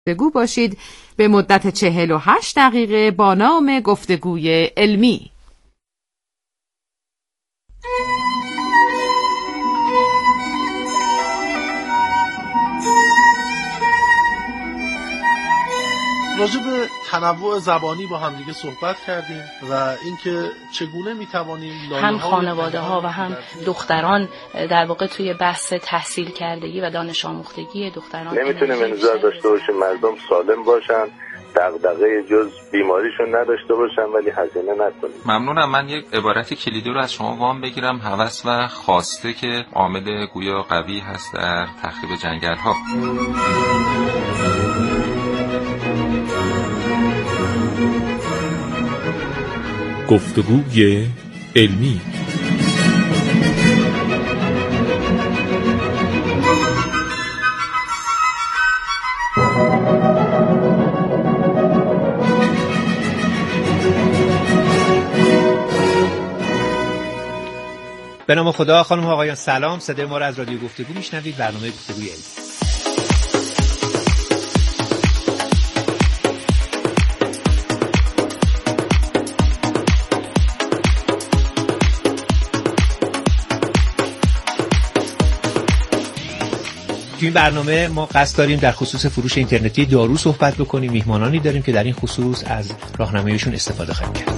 گفتگو باشید به مدت 48 دقیقه با نام گفتگوی علمی. راجع به تنوع زبانی با همدیگه صحبت کردیم و اینکه چگونه میتوانیم هم خانواده ها و هم دختران در واقع توی بحث تحصیل کردگی و دانش آموختگی دختران نمیتونیم انتظار داشته باشیم مردم سالم باشن، دغدغه جز بیماریشون نداشته باشن ولی هزینه نکنیم. ممنونم. من یک عبارت کلیدی رو از شما وام بگیرم. هوس و خواسته که عامل گویا قوی هست در تخریب جنگل‌ها. گفتگوی علمی. به نام خدا. خانم و آقایان سلام. صدای ما را از رادیو گفتگو میشنوید. برنامه گفتگوی علمی. تو این برنامه ما قصد داریم در خصوص فروش اینترنتی دارو صحبت بکنیم. میهمانانی داریم که در این خصوص از راهنماییشون استفاده خواهیم کرد.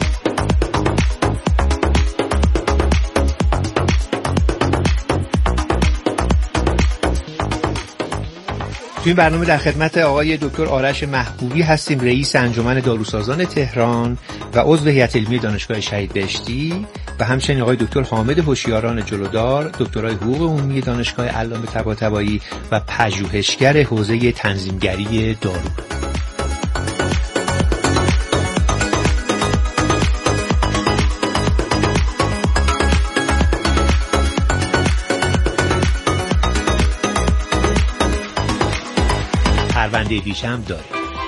تو این برنامه در خدمت آقای دکتر آرش محبوبی هستیم، رئیس انجمن داروسازان تهران و عضو هیئت علمی دانشگاه شهید بهشتی، و همچنین آقای دکتر حامد هوشیاران جلودار، دکترای حقوق عمومی دانشگاه علامه طباطبایی و پژوهشگر حوزه تنظیمگری دارو. پرونده ویژه هم داریم.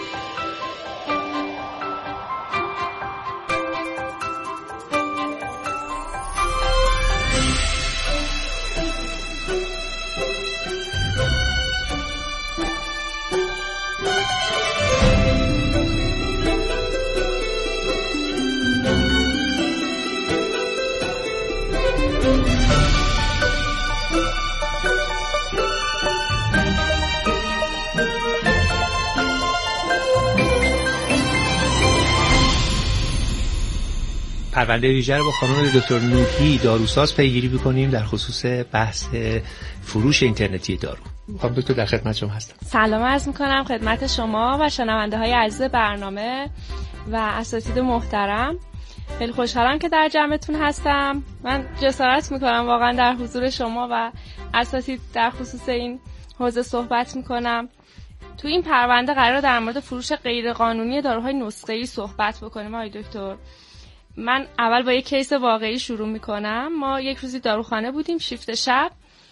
پرونده ویژه رو با خانم دکتر نوحی داروساز پیگیری بکنیم در خصوص بحث فروش اینترنتی دارو. خانم دکتر در خدمت شما هستم. سلام عرض می‌کنم خدمت شما و شنونده‌های عزیز برنامه و اساتید محترم. خیلی خوشحالم که در جمعتون هستم. من جسارت می‌کنم واقعا در حضور شما و اساتید در خصوص این حوزه صحبت می‌کنم. تو این پرونده قرار در مورد فروش غیرقانونی داروهای نسخه‌ای صحبت بکنیم. آقای دکتر، من اول با یک کیس واقعی شروع میکنم. ما یک روزی داروخانه بودیم، شیفت شب،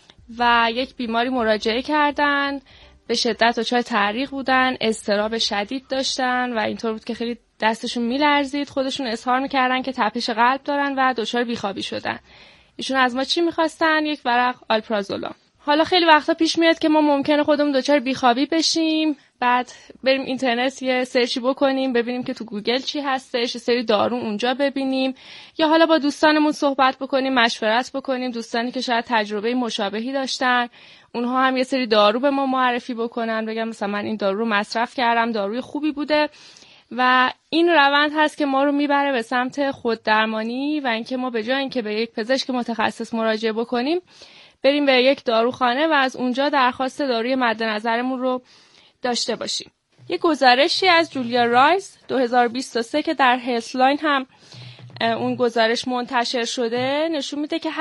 و یک بیماری مراجعه کردن، به شدت دچار تعریق بودن، اضطراب شدید داشتن و اینطور بود که خیلی دستشون میلرزید. خودشون اظهار میکردن که تپش قلب دارن و دچار بیخوابی شدن. ایشون از ما چی میخواستن؟ یک ورق آلپرازولام. حالا خیلی وقتا پیش میاد که ما ممکنه خودمون دچار بیخوابی بشیم، بعد بریم اینترنت یه سرچی بکنیم ببینیم که تو گوگل چی هستش، یه سری دارو اونجا ببینیم، یا حالا با دوستانمون صحبت بکنیم، مشورت بکنیم، دوستانی که شاید تجربه مشابهی داشتن اونها هم یه سری دارو به ما معرفی بکنن، بگم مثلا من این دارو رو مصرف کردم، داروی خوبی بوده. و این روند هست که ما رو میبره به سمت خوددرمانی و اینکه ما به جای اینکه به یک پزشک متخصص مراجعه بکنیم بریم به یک داروخانه و از اونجا درخواست داروی مد نظرمون رو داشته باشیم. یک گزارشی از جولیا رایس 2023 که در هلسلاین هم اون گزارش منتشر شده نشون میده که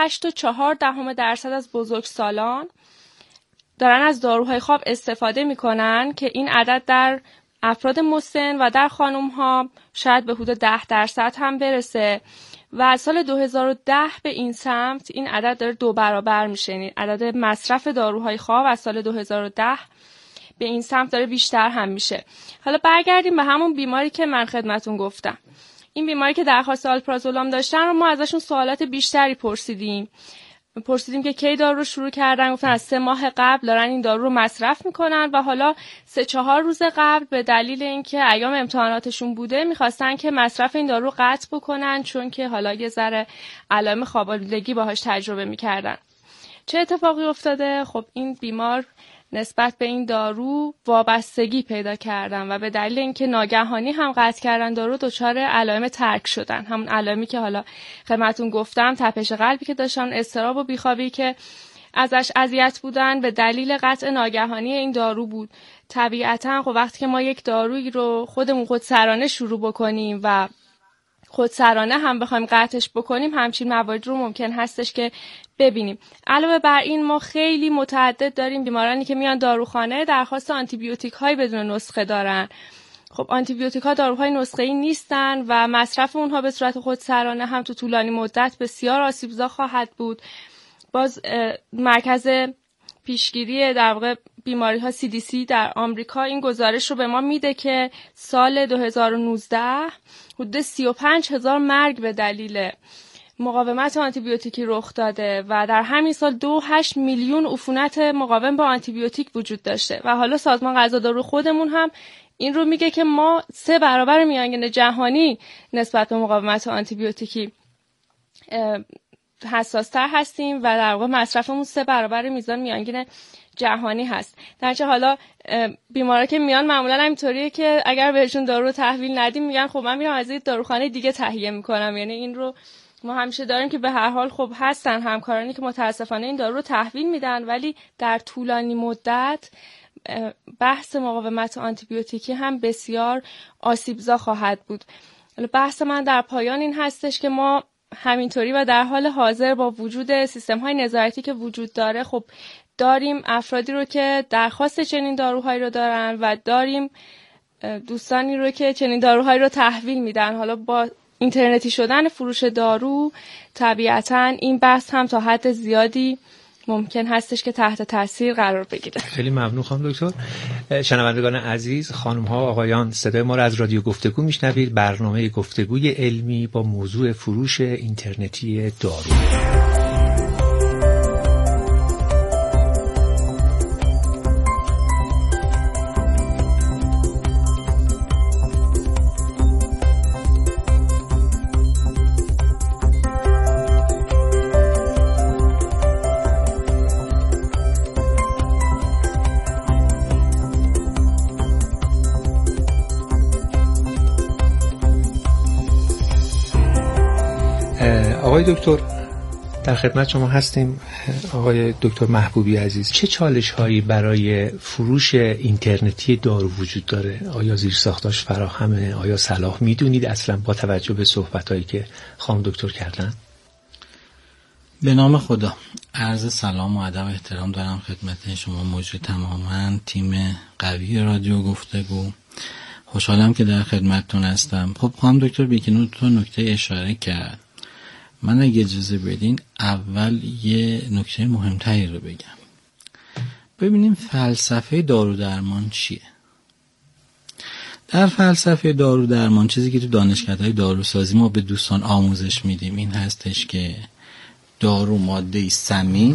8.4% از بزرگسالان دارن از داروهای خواب استفاده میکنن که این عدد در افراد مسن و در خانم‌ها شاید به حدود 10% هم برسه و از سال 2010 به این سمت این عدد داره 2 برابر میشه. یعنی عدد مصرف داروهای خواب از سال 2010 به این سمت داره بیشتر هم میشه. حالا برگردیم به همون بیماری که من خدمتون گفتم. این بیماری که درخواست آلپرازولام داشتن رو ما ازشون سوالات بیشتری پرسیدیم پرسیدیم که کی دارو رو شروع کردن، گفتن از 3 ماه قبل دارن این دارو رو مصرف میکنن و حالا 3-4 روز قبل به دلیل اینکه ایام امتحاناتشون بوده میخواستن که مصرف این دارو رو قطع بکنن، چون که حالا یه ذره علائم خواب‌آلودگی باهاش تجربه میکردن. چه اتفاقی افتاده؟ خب این بیمار نسبت به این دارو وابستگی پیدا کردن و به دلیل اینکه ناگهانی هم قطع کردن دارو دچار علائم ترک شدن. همون علائمی که حالا خدمتتون گفتم، تپش قلبی که داشتن، اضطراب و بیخوابی که ازش اذیت بودن به دلیل قطع ناگهانی این دارو بود. طبیعتاً خب وقتی که ما یک دارویی رو خودسرانه شروع بکنیم و خودسرانه هم بخوایم قطعش بکنیم، همچین مواردی رو ممکن هستش که ببینیم. علاوه بر این ما خیلی متعدد داریم بیمارانی که میان داروخانه درخواست آنتی بیوتیک های بدون نسخه دارن. خب آنتی بیوتیک ها داروهای نسخه‌ای نیستن و مصرف اونها به صورت خودسرانه هم تو طولانی مدت بسیار آسیبزا خواهد بود. باز مرکز پیشگیری در واقع بیماری ها CDC در آمریکا این گزارش رو به ما میده که سال 2019 حدود 35,000 مرگ به دلیل مقاومت آنتیبیوتیکی رخ داده و در همین سال 2.8 میلیون عفونت مقاوم با آنتیبیوتیک وجود داشته و حالا سازمان غذادارو خودمون هم این رو میگه که ما 3 برابر میانگین جهانی نسبت به مقاومت آنتیبیوتیکی حساس‌تر هستیم و در واقع مصرفمون 3 برابر میزان میانگین جهانی هست. درنچه حالا بیمارا که میان معمولا همینطوریه که اگر بهشون دارو رو تحویل ندیم میگن خب من میرم از این داروخانه دیگه تهیه میکنم. یعنی این رو ما همیشه داریم که به هر حال خب هستن همکارانی که متاسفانه این دارو رو تحویل میدن، ولی در طولانی مدت بحث مقاومت آنتیبیوتیکی هم بسیار آسیبزا خواهد بود. بحث من در پایان این هستش که ما همینطوری و در حال حاضر با وجود سیستم‌های نظارتی که وجود داره، خب داریم افرادی رو که درخواست چنین داروهایی رو دارن و داریم دوستانی رو که چنین داروهایی رو تحویل میدن. حالا با اینترنتی شدن فروش دارو طبیعتاً این بحث هم تا حد زیادی ممکن هستش که تحت تاثیر قرار بگیره. خیلی ممنون خانم دکتر. شنوندگان عزیز، خانم ها آقایان، صدای ما رو از رادیو گفتگو میشنوید. برنامه گفتگوی علمی با موضوع فروش اینترنتی دارو. آقای دکتر در خدمت شما هستیم. آقای دکتر محبوبی عزیز، چه چالش هایی برای فروش اینترنتی دارو وجود داره؟ آیا زیرساختاش فراهمه؟ آیا صلاح میدونید اصلا با توجه به صحبت هایی که خانم دکتر کردن؟ به نام خدا، عرض سلام و ادب و احترام دارم خدمت شما موجود تماما تیم قوی رادیو گفتگو. خوشحالم که در خدمتتون هستم. خب خانم دکتر بیکنو تو نکته اشاره کرد. من اگه اجازه بدین اول یه نکته مهمتری رو بگم. ببینیم فلسفه دارو درمان چیه. در فلسفه دارو درمان چیزی که تو دانشکده‌های داروسازی ما به دوستان آموزش میدیم این هستش که دارو ماده‌ای ثمین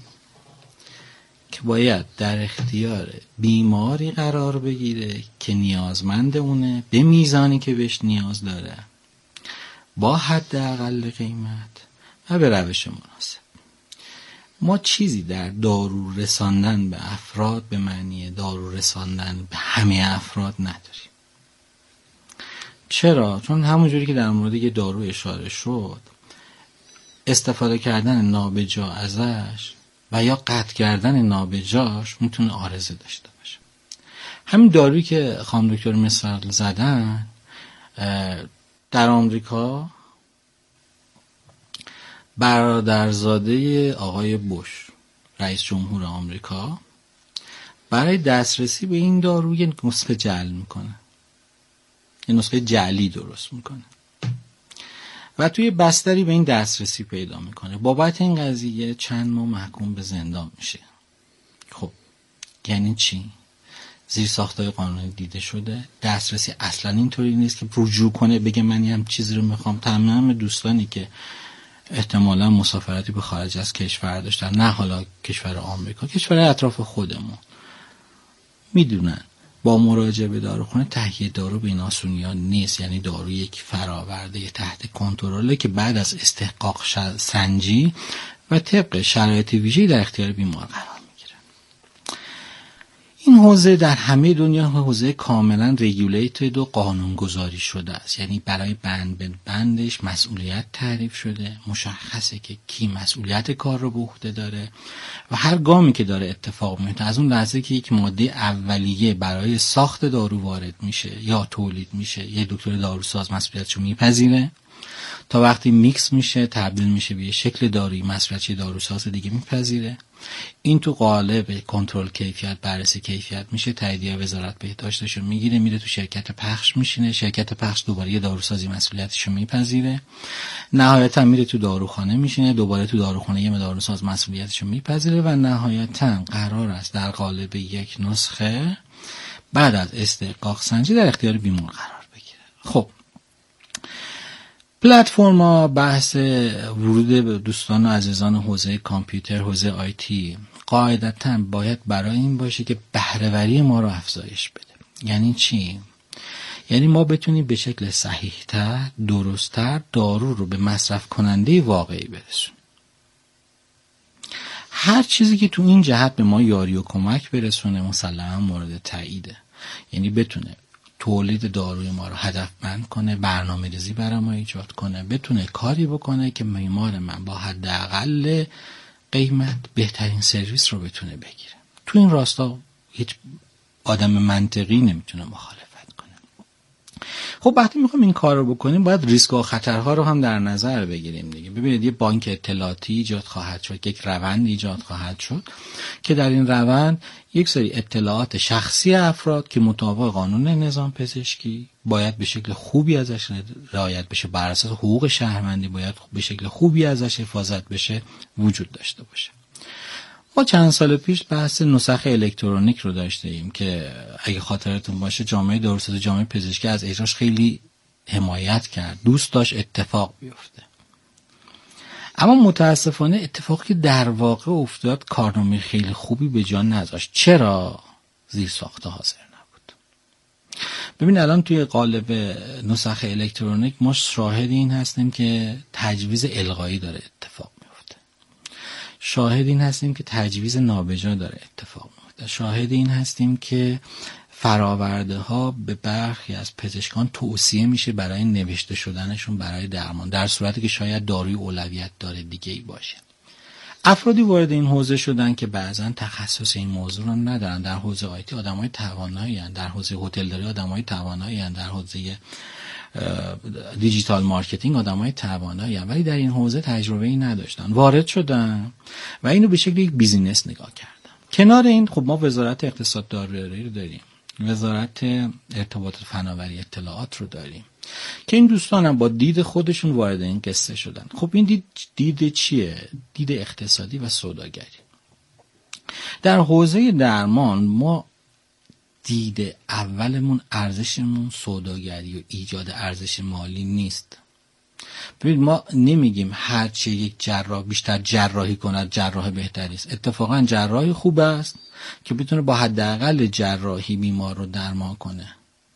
که باید در اختیار بیماری قرار بگیره که نیازمند اونه به میزانی که بهش نیاز داره، با حداقل قیمت و به روش مناسب. ما چیزی در دارو رساندن به افراد به معنی دارو رساندن به همه افراد نداریم. چرا؟ چون همونجوری که در مورد یه دارو اشاره شد، استفاده کردن نابجا ازش و یا قطع کردن نابجاش میتونه عارضه داشته باشه. همین دارویی که خانم دکتر مثال زدن، در آمریکا برادرزاده آقای بوش رئیس جمهور آمریکا برای دسترسی به این دارو یه نسخه جعل میکنه، یه نسخه جعلی درست میکنه و توی بستری به این دسترسی پیدا میکنه. بابت این قضیه چند ماه محکوم به زندان میشه. خب یعنی چی؟ زیر ساختای قانونی دیده شده، دسترسی اصلا اینطوری نیست که رجوع کنه بگه من هم چیزی رو میخوام. تمام دوستانی که احتمالا مسافرتی به خارج از کشور داشتن، نه حالا کشور آمریکا، کشور اطراف خودمون، میدونن با مراجعه به داروخانه تهیه دارو به این آسونی‌ها نیست. یعنی دارو یک فراورده تحت کنترله که بعد از استحقاق سنجی و طبق شرایط ویژه‌ای در اختیار بیمار قرار میگیره. این حوزه در همه دنیا حوزه کاملا ریگولیتد و قانونگذاری شده است. یعنی برای بند به بندش مسئولیت تعریف شده، مشخصه که کی مسئولیت کار رو به عهده داره و هر گامی که داره اتفاق میفته، از اون لحظه که یک ماده اولیه برای ساخت دارو وارد میشه یا تولید میشه، یه دکتر داروساز مسئولیتشو میپذیره، تا وقتی میکس میشه تبدیل میشه به شکل دارویی مسئولیت داروساز دیگه میپذیره. این تو قالب کنترل کیفیت، بررسی کیفیت میشه، تاییدیه وزارت بهداشتشو میگیره، میره تو شرکت پخش میشینه، شرکت پخش دوباره یه داروسازی مسئولیتشو میپذیره، نهایتا میره تو داروخانه میشینه، دوباره تو داروخانه یه داروساز مسئولیتشو میپذیره و نهایتا قرار است در قالب یک نسخه بعد از استحقاق سنجی در اختیار بیمار قرار بگیره. خب پلتفرما، بحث ورود به دوستان و عزیزان حوزه کامپیوتر، حوزه آیتی، قاعدتاً باید برای این باشه که بهره‌وری ما رو افزایش بده. یعنی چی؟ یعنی ما بتونیم به شکل صحیح‌تر، درست‌تر دارو رو به مصرف کننده واقعی برسونیم. هر چیزی که تو این جهت به ما یاری و کمک برسونه مسلماً مورد تاییده. یعنی بتونه تولید داروی ما رو هدفمند کنه، برنامه‌ریزی برای ما ایجاد کنه، بتونه کاری بکنه که بیمار من با حداقل قیمت بهترین سرویس رو بتونه بگیره. تو این راستا هیچ آدم منطقی نمیتونه مخالفت کنه. خب وقتی میخوایم این کار رو بکنیم باید ریسک و خطرها رو هم در نظر بگیریم دیگه. ببینید یه بانک اطلاعاتی ایجاد خواهد شد، یک روند ایجاد خواهد شد که در این روند یک سری اطلاعات شخصی افراد که مطابق قانون نظام پزشکی باید به شکل خوبی ازش رعایت بشه، بر اساس حقوق شهروندی باید به شکل خوبی ازش حفاظت بشه، وجود داشته باشه. ما چند سال پیش بحث نسخ الکترونیک رو داشتیم که اگه خاطرتون باشه جامعه داروساز و جامعه پزشکی از اجراش خیلی حمایت کرد، دوست داشت اتفاق بیفته. اما متاسفانه اتفاقی در واقع افتاد کارنامه خیلی خوبی به جا نذاشت. چرا؟ زیر ساخته حاضر نبود. ببین الان توی قالب نسخ الکترونیک ما شاهد این هستیم که تجویز الغایی داره اتفاق میفته. شاهد این هستیم که تجویز نابجا داره اتفاق میفته. شاهد این هستیم که فراورده ها به برخی از پزشکان توصیه میشه برای نوشته شدنشون برای درمان، در صورتی که شاید داروی اولویت داره دیگه ای باشه. افرادی وارد این حوزه شدن که بعضا تخصص این موضوع رو ندارن. در حوزه آیتی آدمای توانایی هستند، در حوزه هتلداری آدمای توانایی هستند، در حوزه دیجیتال مارکتینگ آدمای توانایی هستند، ولی در این حوزه تجربه ای نداشتن. وارد شدن و اینو به شکل یک بیزینس نگاه کردن. کنار این خب ما وزارت اقتصاد دارویی رو داریم، وزارت ارتباطات فناوری اطلاعات رو داریم که این دوستان هم با دید خودشون وارد این قصه شدن. خب این دید چیه؟ دید اقتصادی و سوداگری. در حوزه درمان ما دید اولمون ارزشمون سوداگری و ایجاد ارزش مالی نیست. ببینید ما نمیگیم هرچی یک جراح بیشتر جراحی کند جراح بهتری است. اتفاقا جراحی خوب است که بتونه با حداقل جراحی بیمار رو درمان کنه.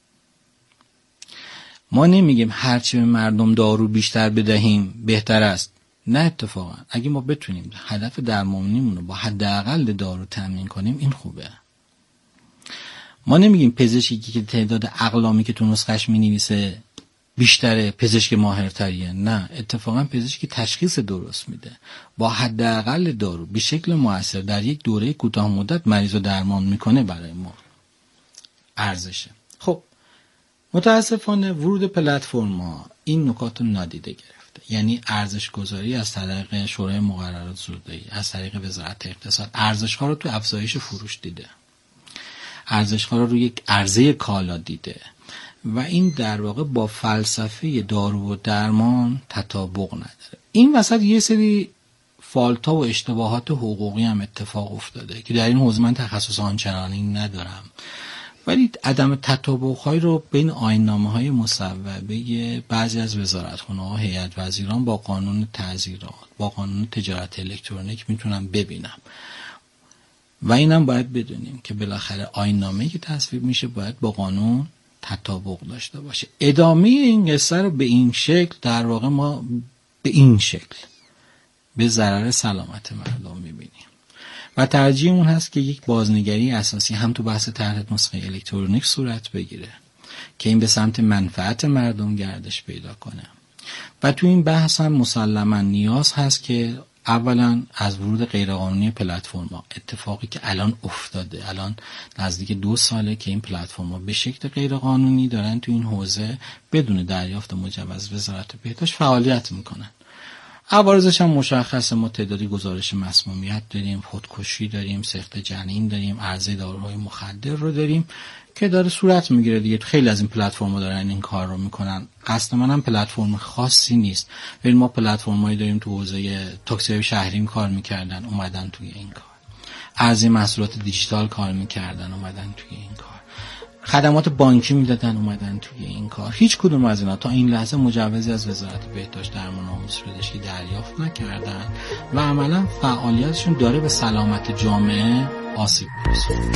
ما نمیگیم هرچی به مردم دارو بیشتر بدهیم بهتر است. نه، اتفاقا اگه ما بتونیم هدف درمانیمون رو با حداقل دارو تامین کنیم این خوبه. ما نمیگیم پزشکی که تعداد اقلامی که تو نسخش مینویسه بیشتره پزشک ماهرتریه. نه، اتفاقا پزشکی تشخیص درست میده، با حداقل دارو به شکل مؤثر در یک دوره کوتاه مدت مریض رو درمان میکنه، برای ما ارزشه. خب متاسفانه ورود پلتفرم‌ها این نکات رو نادیده گرفته. یعنی ارزش گذاری از طریق شورای مقررات سودایی، از طریق وزارت اقتصاد ارزش‌ها رو تو افزایش فروش دیده، ارزش‌ها رو روی یک عرضه کالا دیده و این در واقع با فلسفه دارو و درمان تطابق نداره. این وسط یه سری فالتا و اشتباهات حقوقی هم اتفاق افتاده که در این حوزه من تخصص آنچنانی ندارم، ولی عدم تطابق‌های رو بین آیین‌نامه‌های مصوبه بعضی از وزارتخونه‌ها و هیئت وزیران با قانون تعزیرات، با قانون تجارت الکترونیک میتونم ببینم. و اینم باید بدونیم که بالاخره آیین‌نامه‌ای که تصویب میشه باید با قانون تطابق داشته باشه. ادامه این قصه رو به این شکل در واقع ما به این شکل به ضرر سلامت مردم میبینیم و ترجیح اون هست که یک بازنگری اساسی هم تو بحث طرح نسخه الکترونیک صورت بگیره که این به سمت منفعت مردم گردش پیدا کنه و تو این بحث هم مسلما نیاز هست که اولا از ورود غیرقانونی پلتفرم‌ها، اتفاقی که الان افتاده، الان نزدیک 2 ساله که این پلتفرم‌ها به شکل غیرقانونی دارن تو این حوزه بدون دریافت مجوز وزارت بهداشت فعالیت میکنن. عوارضش هم مشخصه، ما تعدادی گزارش مسمومیت داریم، خودکشی داریم، سقط جنین داریم، عرضه داروهای مخدر رو داریم که داره صورت میگیره دیگه. خیلی از این پلتفرم‌ها دارن این کار رو میکنن. قصد من هم پلتفرم خاصی نیست، ولی ما پلتفرم‌هایی داریم تو حوزه تاکسی شهری کار میکردن اومدن توی این کار، عرضه محصولات دیجیتال کار میکردن اومدن توی این کار، خدمات بانکی میدادن اومدن توی این کار. هیچ کدوم از اینا تا این لحظه مجوزی از وزارت بهداشت درمان و آموزش پزشکی دریافت نکردن و عملا فعالیتشون داره به سلامت جامعه آسیب میرسونه.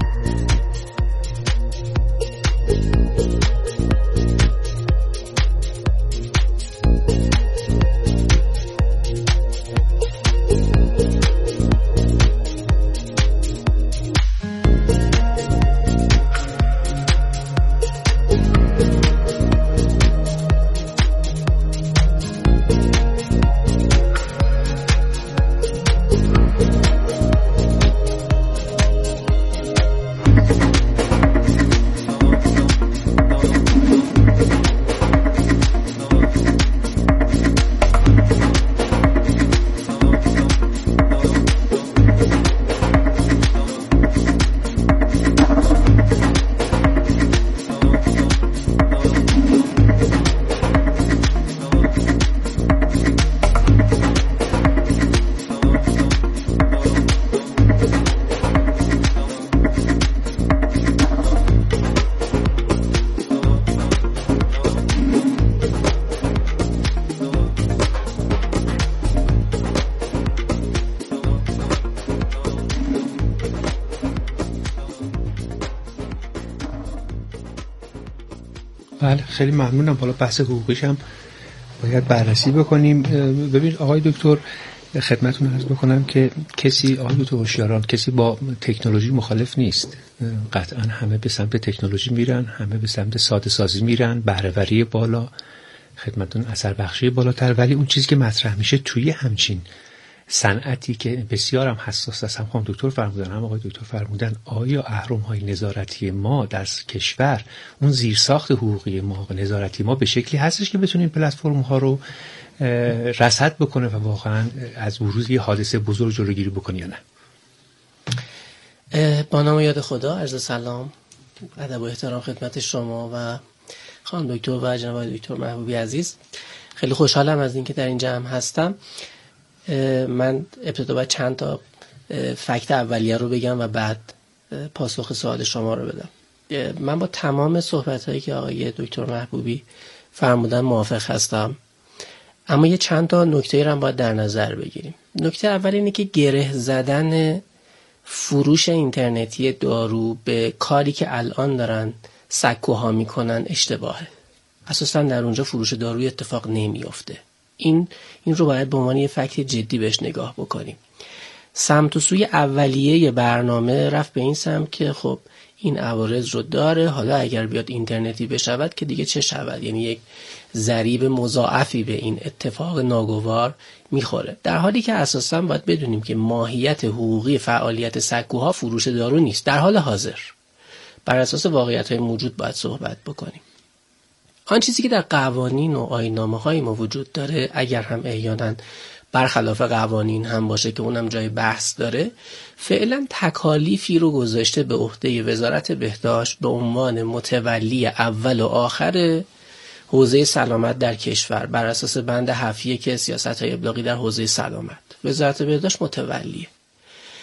بله خیلی ممنونم. حالا بحث حقوقیش هم باید بررسی بکنیم. ببین آقای دکتر، خدمتتون عرض بکنم که آقای دکتر هوشیاران کسی با تکنولوژی مخالف نیست. قطعا همه به سمت تکنولوژی میرن، همه به سمت ساده سازی میرن، بهره‌وری بالا، خدمتتون اثر بخشی بالاتر. ولی اون چیزی که مطرح میشه توی همچین صنعتی که بسیار هم حساس است، هم خانم دکتر فرمودن هم آقای دکتر فرمودن، آیا اهرم‌های نظارتی ما در کشور، اون زیرساخت حقوقی ما و نظارتی ما به شکلی هستش که بتونیم پلتفرم‌ها رو رصد بکنه و واقعا از ورود یه حادثه بزرگ جلوگیری بکنه یا نه؟ با نام یاد خدا، عرض سلام، ادب و احترام خدمت شما و خانم دکتر و جناب دکتر محبوبی عزیز. خیلی خوشحالم از اینکه در این جمع هستم. من ابتدا باید چند تا فکت اولیه رو بگم و بعد پاسخ سوال شما رو بدم. من با تمام صحبت‌هایی که آقای دکتر محبوبی فرمودن موافق هستم، اما یه چند تا نکته رو هم باید در نظر بگیریم. نکته اول اینه که گره زدن فروش اینترنتی دارو به کاری که الان دارن سکوها میکنن اشتباهه. اساسا در اونجا فروش داروی اتفاق نمیافته. این رو باید به عنوان یه فکت جدی بهش نگاه بکنیم. سمت و سوی اولیه برنامه رفت به این سمت که خب این عوارض رو داره، حالا اگر بیاد اینترنتی بشود که دیگه چه شود، یعنی یک ضریب مضاعفی به این اتفاق ناگوار میخوره، در حالی که اساسا باید بدونیم که ماهیت حقوقی فعالیت سکوها فروش دارو نیست. در حال حاضر بر اساس واقعیت‌های موجود باید صحبت بکنیم. آن چیزی که در قوانین و آیین‌نامه‌های ما وجود داره، اگر هم احیانا برخلاف قوانین هم باشه که اونم جای بحث داره، فعلا تکالیفی رو گذاشته به عهده وزارت بهداشت به عنوان متولی اول و آخر حوزه سلامت در کشور. بر اساس بند 7 که سیاست‌های ابلاغی در حوزه سلامت، وزارت بهداشت متولیه.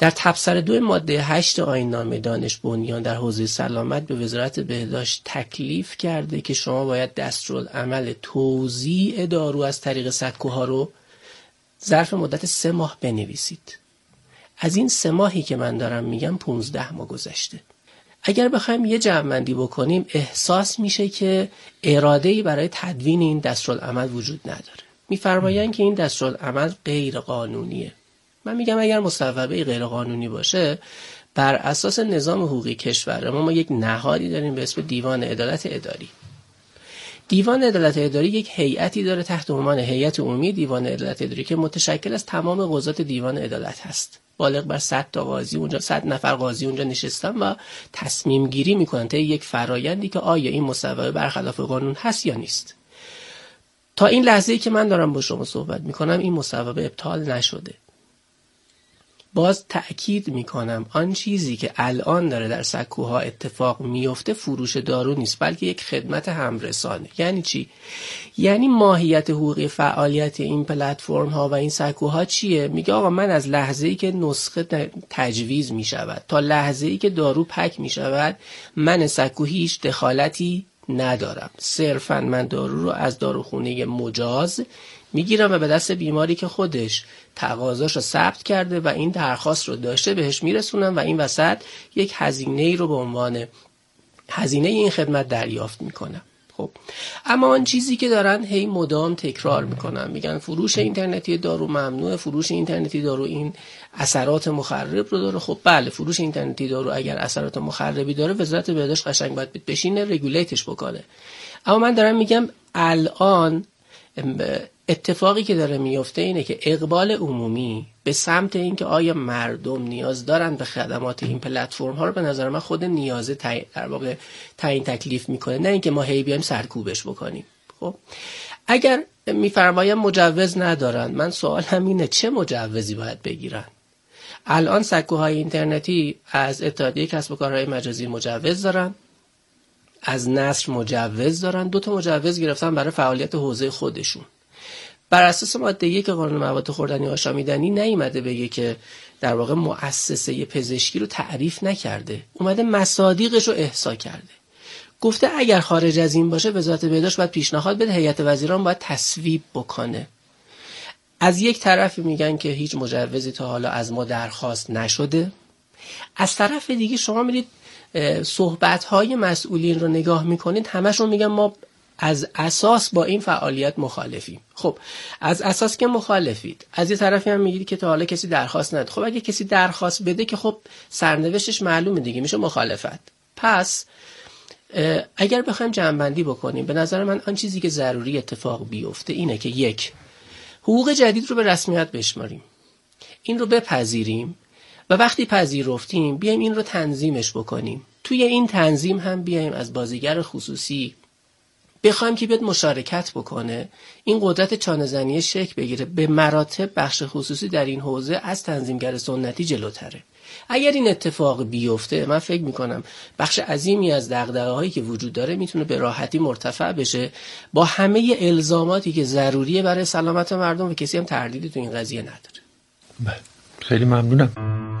در تبصره 2 ماده 8 آیین‌نامه دانش بنیان در حوزه سلامت به وزارت بهداشت تکلیف کرده که شما باید دستورالعمل توزیع دارو از طریق سکوها رو ظرف مدت 3 ماه بنویسید. از این 3 ماهی که من دارم میگم 15 ماه گذشته. اگر بخوایم یه جمع‌بندی بکنیم احساس میشه که اراده‌ای برای تدوین این دستورالعمل وجود نداره. میفرمایند که این دستورالعمل غیر قانونیه. من میگم اگر مصوبه غیر قانونی باشه، بر اساس نظام حقوقی کشور ما یک نهادی داریم به اسم دیوان عدالت اداری. دیوان عدالت اداری یک هیئتی داره تحت عنوان هیئت عمومی دیوان عدالت اداری که متشکل از تمام قضات دیوان عدالت هست. بالغ بر 100 تا قاضی اونجا، 100 نفر قاضی اونجا نشستن و تصمیم گیری میکنن تا یک فرایندی که آیا این مصوبه برخلاف قانون هست یا نیست. تا این لحظه‌ای که من دارم با شما صحبت میکنم این مصوبه ابطال نشده. باز تأکید میکنم آن چیزی که الان داره در سکوها اتفاق میفته فروش دارو نیست، بلکه یک خدمت همرسانه. یعنی چی؟ یعنی ماهیت حقوقی فعالیت این پلتفرم ها و این سکوها چیه؟ میگه آقا من از لحظه‌ای که نسخه تجویز میشود تا لحظه‌ای که دارو پک میشود من سکو هیچ دخالتی ندارم. صرفاً من دارو رو از داروخونه مجاز میگیرم و به دست بیماری که خودش تقاضاش رو ثبت کرده و این درخواست رو داشته بهش میرسونم و این وسط یک هزینه‌ای رو به عنوان هزینه این خدمت دریافت میکنم. خب اما آن چیزی که دارن هی مدام تکرار میکنن، میگن فروش اینترنتی دارو ممنوعه، فروش اینترنتی دارو این اثرات مخرب رو داره. خب بله، فروش اینترنتی دارو اگر اثرات مخربی داره وزارت بهداشت قشنگ باید بشینه رگولیتش بکنه. اما من دارم میگم الان اتفاقی که داره میفته اینه که اقبال عمومی به سمت این که آیا مردم نیاز دارن به خدمات این پلتفرم ها رو به نظر من خود نیازه در واقع تعیین تکلیف میکنه، نه اینکه ما هی بیایم سرکوبش بکنیم. خب اگر میفرمایم مجوز ندارن، من سوالم اینه چه مجوزی باید بگیرن؟ الان سکوهای اینترنتی از اتحادیه کسب و کارهای مجازی مجوز دارن، از نصر مجوز دارن، 2 تا مجوز گرفتن برای فعالیت حوزه خودشون. بر اساس ماده 1 قانون مواد خوردنی و آشامیدنی نیامده بگه که در واقع مؤسسه پزشکی رو تعریف نکرده، اومده مصادیقش رو احصا کرده. گفته اگر خارج از این باشه وزارت بهداشت باید پیشنهاد بده، هیئت وزیران باید تصویب بکنه. از یک طرف میگن که هیچ مجوزی تا حالا از ما درخواست نشده، از طرف دیگه شما میرید صحبت‌های مسئولین رو نگاه میکنید همشون میگن ما از اساس با این فعالیت مخالفیم. خب از اساس که مخالفید، از یه طرفی هم میگید که تا حالا کسی درخواست نداد. خب اگه کسی درخواست بده که خب سرنوشتش معلومه دیگه، میشه مخالفت. پس اگر بخوایم جمع‌بندی بکنیم به نظر من آن چیزی که ضروری اتفاق بیفته اینه که 1 حقوق جدید رو به رسمیت بشماریم، این رو بپذیریم و وقتی پذیرفتیم بیایم این رو تنظیمش بکنیم. توی این تنظیم هم بیایم از بازیگر خصوصی بخوایم که بیاد مشارکت بکنه، این قدرت چانه‌زنی شکل بگیره. به مراتب بخش خصوصی در این حوزه از تنظیمگر سنتی جلوتره. اگر این اتفاق بیفته من فکر میکنم بخش عظیمی از دغدغه‌هایی که وجود داره میتونه به راحتی مرتفع بشه با همه الزاماتی که ضروریه برای سلامت مردم و کسی هم تردیدی تو این قضیه نداره. بله، خیلی ممنونم.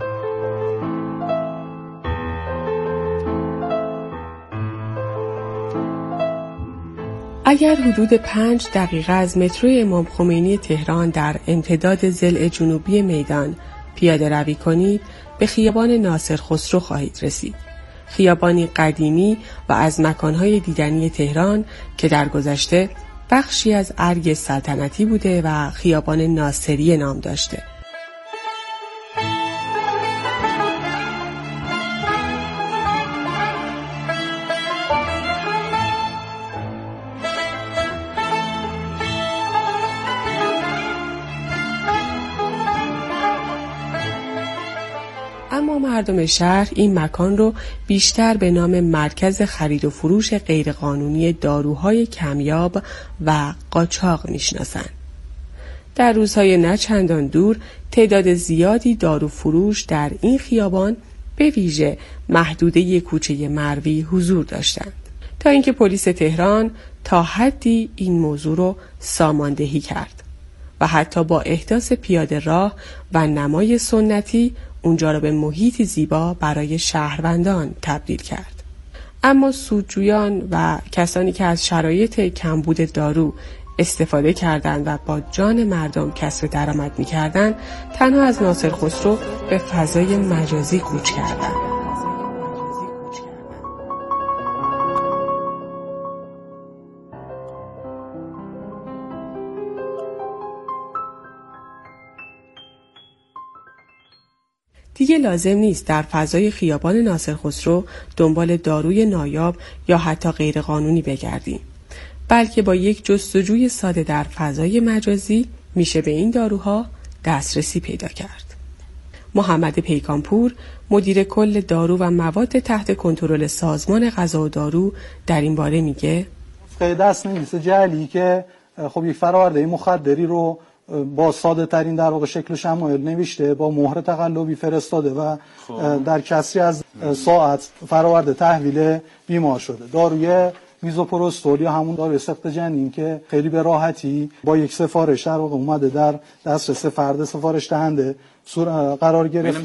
اگر حدود 5 دقیقه از مترو امام خمینی تهران در امتداد ضلع جنوبی میدان پیاده روی کنید به خیابان ناصر خسرو خواهید رسید. خیابانی قدیمی و از مکانهای دیدنی تهران که در گذشته بخشی از ارگ سلطنتی بوده و خیابان ناصری نام داشته. اما مردم شهر این مکان رو بیشتر به نام مرکز خرید و فروش غیرقانونی داروهای کمیاب و قاچاق میشناسند. در روزهای نه چندان دور تعداد زیادی دارو فروش در این خیابان به ویژه محدوده کوچه مروی حضور داشتند تا اینکه پلیس تهران تا حدی این موضوع رو ساماندهی کرد و حتی با احداث پیاده راه و نمای سنتی اونجا را به محیطی زیبا برای شهروندان تبدیل کرد. اما سودجویان و کسانی که از شرایط کمبود دارو استفاده کردند و با جان مردم کسب درآمد می‌کردند، تنها از ناصر خسرو به فضای مجازی کوچ کردند. دیگه لازم نیست در فضای خیابان ناصر خسرو دنبال داروی نایاب یا حتی غیرقانونی بگردیم، بلکه با یک جستجوی ساده در فضای مجازی میشه به این داروها دسترسی پیدا کرد. محمد پیکانپور، مدیر کل دارو و مواد تحت کنترل سازمان غذا و دارو، در این باره میگه دست نویس جعلی که خب یک فراورده مخدری رو با ساده ترین در واقع شکل و شمایل نوشته، با مهر تقلبی فرستاده و در کسری از ساعت فراورده تحویل بیمار شده. داروی میزوپروستول یا همون داروی سقط جنین که خیلی به راحتی با یک سفارش در واقع اومده در دسترس فرد سفارش دهنده قرار گرفته.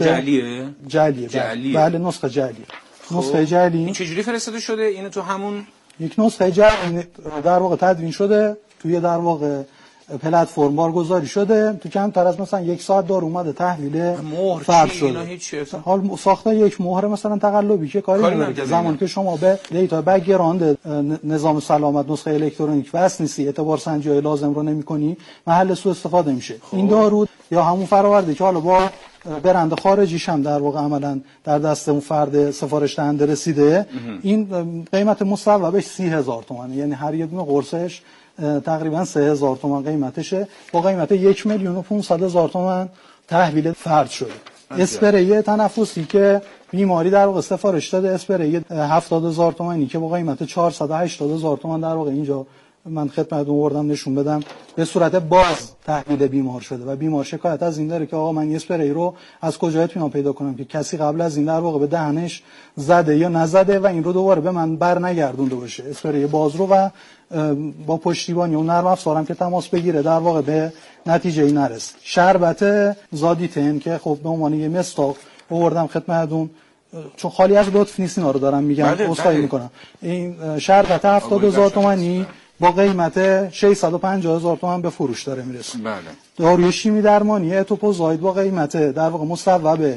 جعلیه. بله نسخه جعلیه. نسخه جعلی. این چجوری فرستاده شده؟ اینو تو همون یک نسخه جعلی در واقع تدوین شده، توی در واقع پلتفرم بارگذاری شده، تو کمتر از مثلا یک ساعت دارو اومده تحویل فرد شده. حال ساخته یک مهر مثلا تقلبی که کاری نداره. زمانی که شما به دیتا بک‌گراند نظام سلامت نسخه الکترونیک وصل نیستی، اعتبار سنجی لازم رو نمی‌کنی، محل سوء استفاده میشه. این دارو یا همون فراورده که حالا با برند خارجیش هم در واقع عملاً در دست اون فرد سفارش دهنده رسیده، این قیمت مصوبش 30,000 تومانه، یعنی هر یه دونه قرصش تقریبا 3,000 تومان قیمتشه، با قیمت 1,500,000 تومان تحویل فرد شده. اسپری تنفسی که بیماری در واقع سفارش داده، اسپری 70,000 تومانی که با قیمت 480,000 تومان در واقع اینجا من خدمتتون آوردم نشون بدم به صورت باز تحویل بیمار شده و بیمار شکایت از این داره که آقا من یه اسپری رو از کجا میتونم پیدا کنم که کسی قبل از این در واقع به دهنش زده یا نزده و این رو دوباره به من برنگردونده باشه. اسپری باز رو و با پشتیبانی اون نرم افزارم که تماس بگیره در واقع به نتیجه ای نرسه. شربت زادیتن که خب به عنوان یه مستاق آوردم خدمتتون، چون خالی از لطف نیست اینا رو دارم میگم، عذرخواهی میکنم. این شربت 70,000 تومانی با قیمت 650,000 تومان به فروش داره میرسه. بله. داروی شیمی درمانی اتوپوزاید با قیمت در واقع مصوب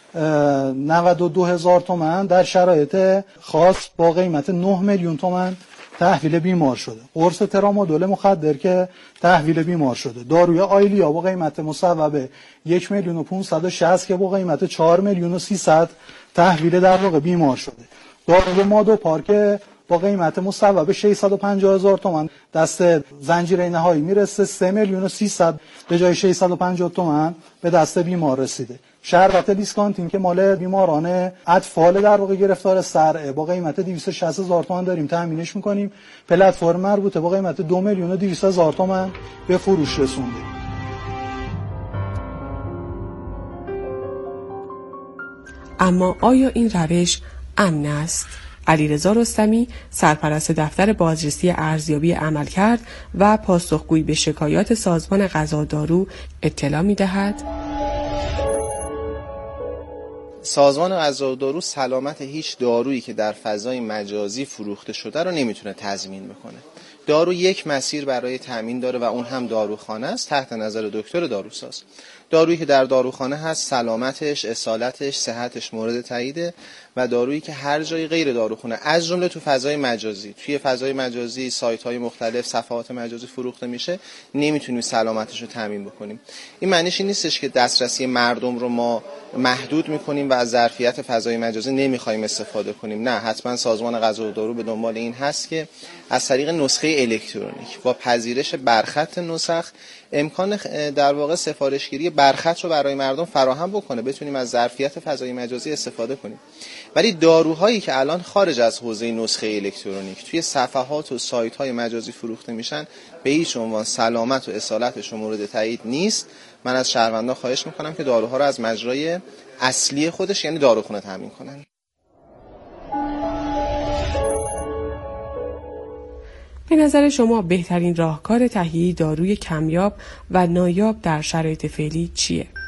92,000 تومان در شرایط خاص با قیمت 9 میلیون تومان تحویل بیمار شده. قرص ترامادول مخدر که تحویل بیمار شده. داروی آیلیا با قیمت مصوب 1,560,000 که با قیمت 4,300,000 تحویل در واقع بیمار شده. داروی مادو پارک با قیمت مصوب 650,000 تومان دست زنجیره نهایی میرسه، 3,300,000 به جای 650 تومان به دست بیمار رسیده. شربت لیسکانتین که مال بیماران اطفال در واقع گرفتار صرعه با قیمت 260,000 تومان داریم تامینش میکنیم. پلتفرم مربوطه با قیمت 2,200,000 تومان به فروش رسونده. اما آیا این روش امن است؟ علیرضا رستمی، سرپرست دفتر بازرسی ارزیابی عملکرد و پاسخگویی به شکایات سازمان غذا و دارو اطلاع می‌دهد. سازمان غذا و دارو سلامت هیچ دارویی که در فضای مجازی فروخته شده رو نمیتونه تضمین بکنه. دارو یک مسیر برای تامین داره و اون هم داروخانه است تحت نظر دکتر داروساز. دارویی که در داروخانه هست سلامتش، اصالتش، صحتش مورد تاییده و دارویی که هر جای غیر داروخانه از جمله تو فضای مجازی، توی فضای مجازی، سایت‌های مختلف، صفحات مجازی فروخته میشه، نمیتونیم سلامتش رو تامین بکنیم. این معنیش این نیستش که دسترسی مردم رو ما محدود میکنیم و از ظرفیت فضای مجازی نمیخوایم استفاده کنیم. نه، حتما سازمان غذا و دارو به دنبال این هست که از طریق نسخه الکترونیک با پذیرش برخط نسخ امکان در واقع سفارشگیری برخط رو برای مردم فراهم بکنه، بتونیم از ظرفیت فضای مجازی استفاده کنیم. ولی داروهایی که الان خارج از حوزه نسخه الکترونیک توی صفحات و سایت‌های مجازی فروخته میشن به هیچ عنوان سلامت و اصالتش مورد تایید نیست. من از شهروندان خواهش میکنم که داروها رو از مجرای اصلی خودش یعنی داروخونه تامین کنن. به نظر شما بهترین راهکار تهیه داروی کمیاب و نایاب در شرایط فعلی چیه؟